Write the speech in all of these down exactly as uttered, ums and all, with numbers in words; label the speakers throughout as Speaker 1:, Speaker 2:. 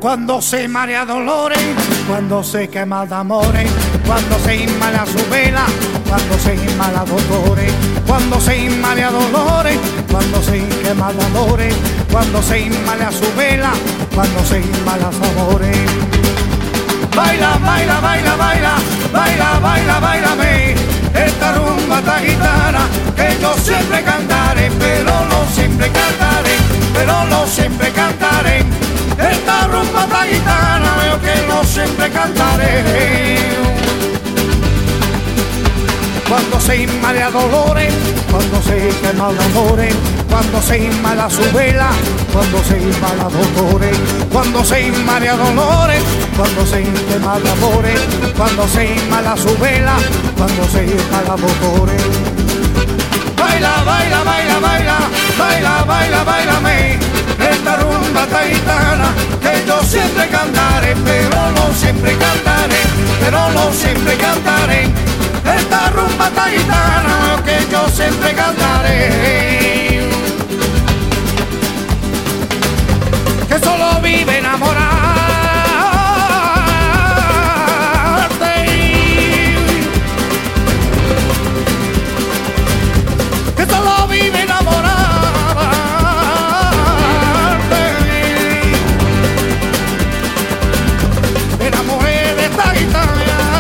Speaker 1: Cuando se marea dolores, cuando se quema de amores, cuando se inmala su vela, cuando se inmala dolores, cuando se inmala dolores, cuando se quema de amores, cuando se inmala su vela, cuando se inmala amores. Baila, baila, baila, baila, baila, baila, bailame esta rumba tan gitana que yo siempre cantaré, pero no siempre cantaré, pero no siempre cantaré. Esta rumba tan gitana veo que no siempre cantaré. Cuando se inmala dolores, cuando se quema de amores, cuando se inmala su vela, cuando se inmala dolores, cuando se inmala dolores, cuando se quema de amores, cuando se inmala su vela, cuando se inmala dolores. Baila, baila, baila, baila, baila, baila, bailame esta rumba tan gitana que yo siempre cantaré, pero no siempre cantaré, pero no siempre cantaré. Esta rumba tan gitana que yo siempre cantaré. Que solo vive enamorarte, que solo vive enamorarte. Me enamoré de esta gitana.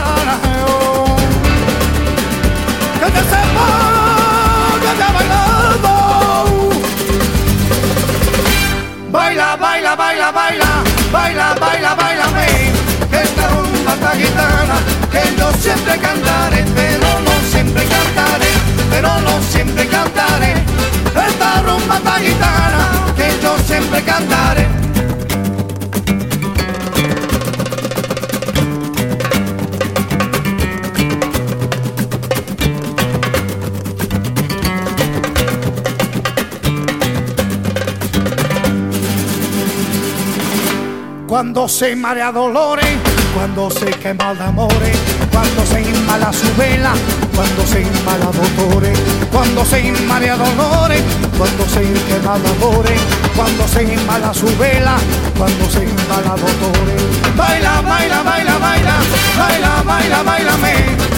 Speaker 1: Baila, baila, baila, baila, baila, baila, bailame esta rumba tan gitana que yo siempre cantaré, pero no siempre cantaré, pero no siempre cantaré. Esta rumba tan gitana que yo siempre cantaré. Cuando se marea dolores, cuando se quema de amores, cuando se inmala su vela, cuando se inmala dolores, cuando se inmala dolores, cuando se quema de amores, cuando se inmala su vela, cuando se inmala dolores. Baila, baila, baila, baila, baila, baila, bailame